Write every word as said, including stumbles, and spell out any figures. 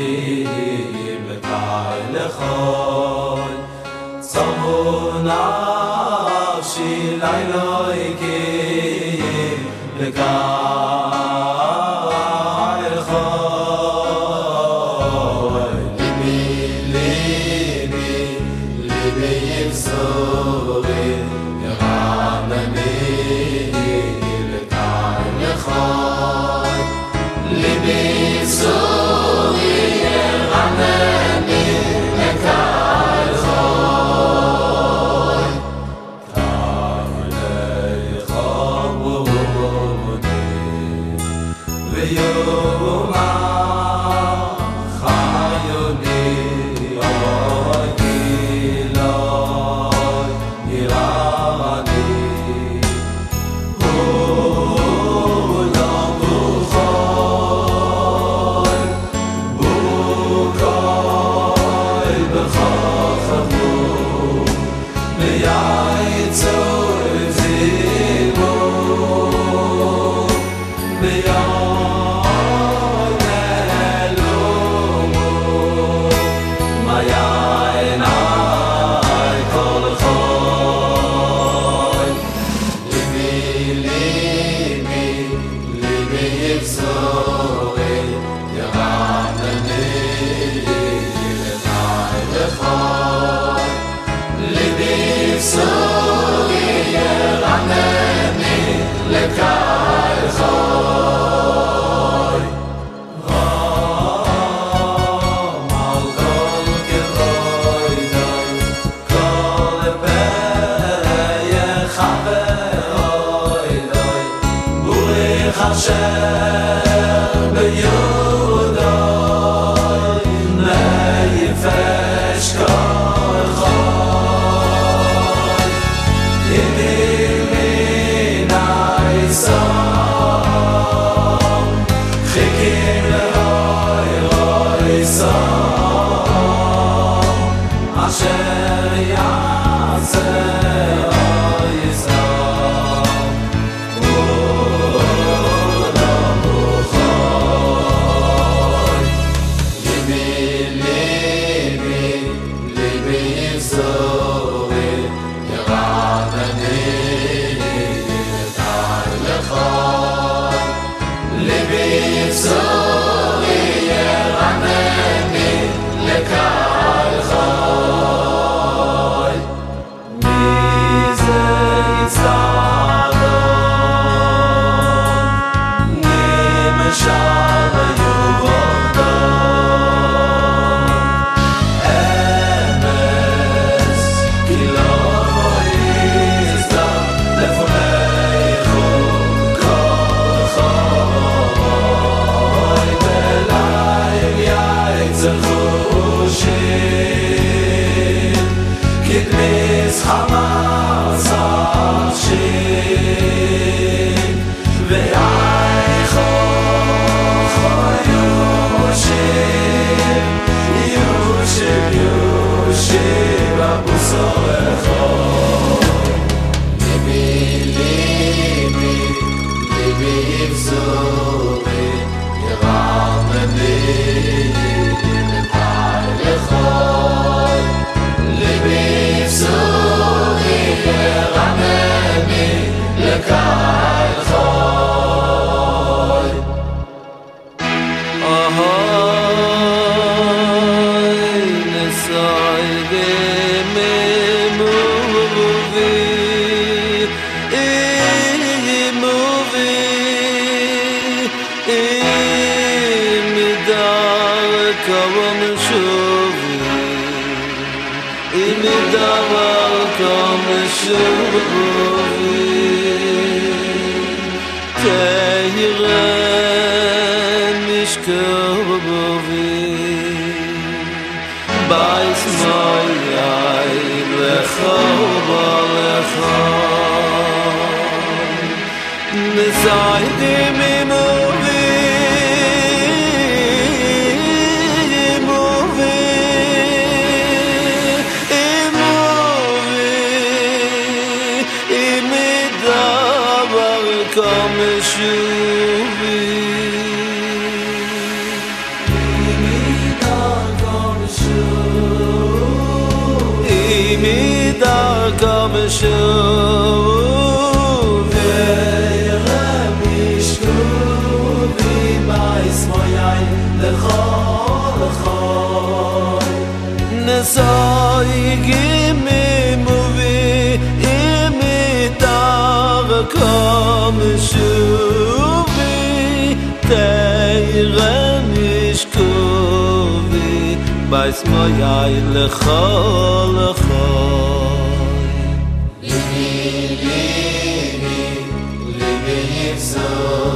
בקאי לכל צמו נפשי לאלוהים בקאי לכל ליבי ליבי ליבי יבשורי ירנני בקאי לכל ליבי יבשורי ירנני בקאי לכל תעלי חבוני ויומא חיוני אוי גילוי ירני עולם בוכוי בוכוי בחכמו ויעצור זימו ביום אלומו מה יעיני כל חוי ליבי ליבי ליבי יבשורי ירנני בקאי לכל ליבי יבשורי ירנני בקאי לכל רום על כל כבודי כל פרייך ואוידי בורך אשר ביהודוי ליפש כל חוי ידידי נעיסום חיכים לרוי רוי סום אשר יעשה רוי סום עולם בוכוי ליבי ליבי ליבי יבשורי ירנני בקאי לכל ליבי יבשורי ירנני בקאי לכל מי זה יצטעדון נמשל יובדון אמס כי לא יזדה לפניכו כל חוי בליים יעצר חושים כדמיס חמאס עשים ואיכו יושים יושים יושים אבוסורךו ליבי ליבי ליבי יבשורי ירנני בקאי לכל ליבי יבשורי ירנני בקאי לכל אהוי נסוי בממובי אימובי אימידר כרום שובי אימידר כרום שובי תהירה משקרובי בייס מויי לחובה לך נסיידי ממובי מובי מובי אימידר כרום שובי Nesai gimi muvi imitar kam shuvi teirem ishkuvi bais moyai lechol lechol Libi, libi, libi yifzor